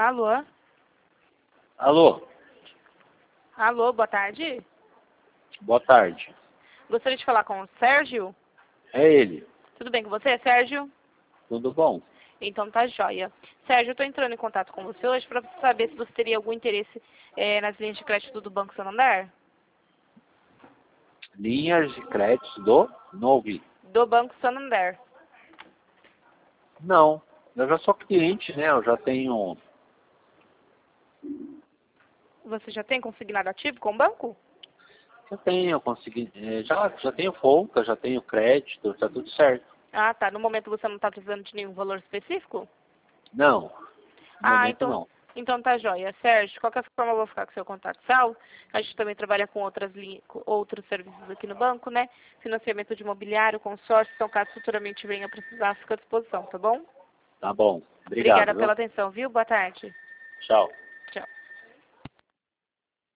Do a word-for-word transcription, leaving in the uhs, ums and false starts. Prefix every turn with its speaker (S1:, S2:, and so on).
S1: Alô?
S2: Alô,
S1: Alô, boa tarde.
S2: boa tarde.
S1: Gostaria de falar com o Sérgio.
S2: É ele.
S1: Tudo bem com você, Sérgio?
S2: Tudo bom?
S1: Então tá joia. Sérgio, eu estou entrando em contato com você hoje para saber se você teria algum interesse eh, nas linhas de crédito do Banco Santander.
S2: Linhas de crédito do Novi.
S1: Do Banco Santander.
S2: Não, eu já sou cliente, né? Eu já tenho...
S1: Você já tem consignado ativo com o banco?
S2: Já tenho, eu consegui... eh, Já, já tenho folga, já tenho crédito, tá tudo certo.
S1: Ah, tá. No momento você não está precisando de nenhum valor específico?
S2: Não, no
S1: Ah,
S2: momento
S1: então,
S2: não.
S1: então tá joia. Sérgio, de qualquer forma eu vou ficar com seu contato salvo. A gente também trabalha com outras linhas, com outros serviços aqui no banco, né? Financiamento de imobiliário, consórcio, então caso futuramente venha precisar, fica à disposição, tá bom?
S2: Tá bom. Obrigado,
S1: Obrigada
S2: viu?
S1: pela atenção, viu? Boa tarde.
S2: Tchau.
S1: Tchau.